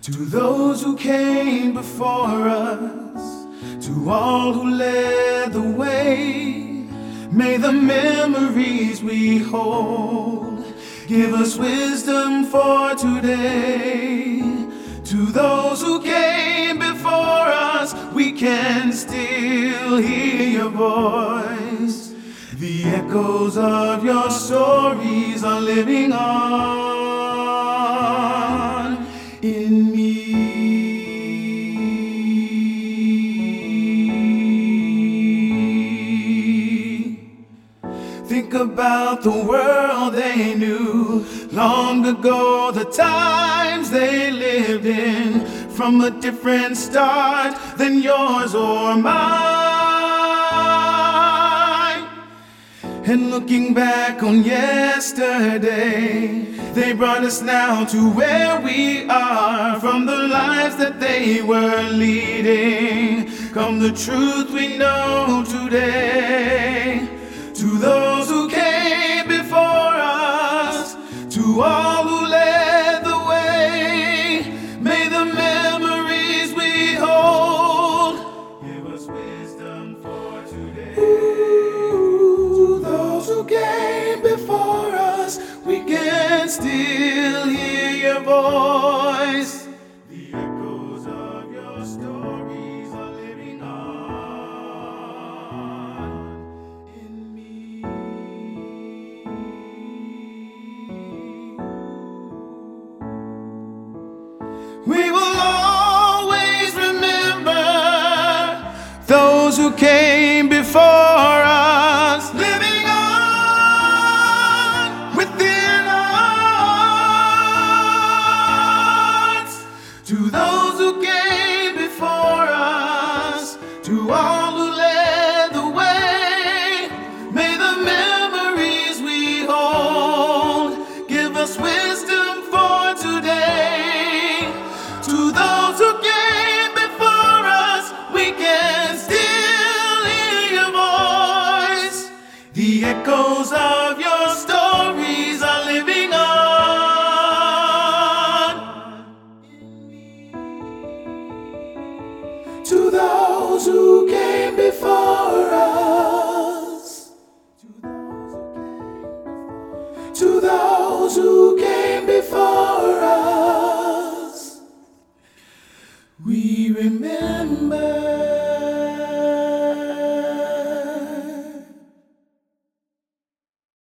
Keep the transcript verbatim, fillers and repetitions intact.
To those who came before us, to all who led the way, may the memories we hold give us wisdom for today. To those who came before us, we can still hear your voice. The echoes of your stories are living on in me. Think about the world they knew long ago, the times they lived in, from a different start than yours or mine. And looking back on yesterday, they brought us now to where we are. From the lives that they were leading come the truth we know today. To those who came before us, to all who led the way, may the memories we hold give us wisdom for today. Ooh, those who came before us, we can still hear your voice. The echoes of your stories are living on in me. We will always remember those who came before us, living on within us. To those who came before us, to all who led the way, may the memories we hold give us wisdom for today. To those who came before us, we can still hear your voice. The echoes of your stories are living on. To those who came before us, to those who came before us, we remember.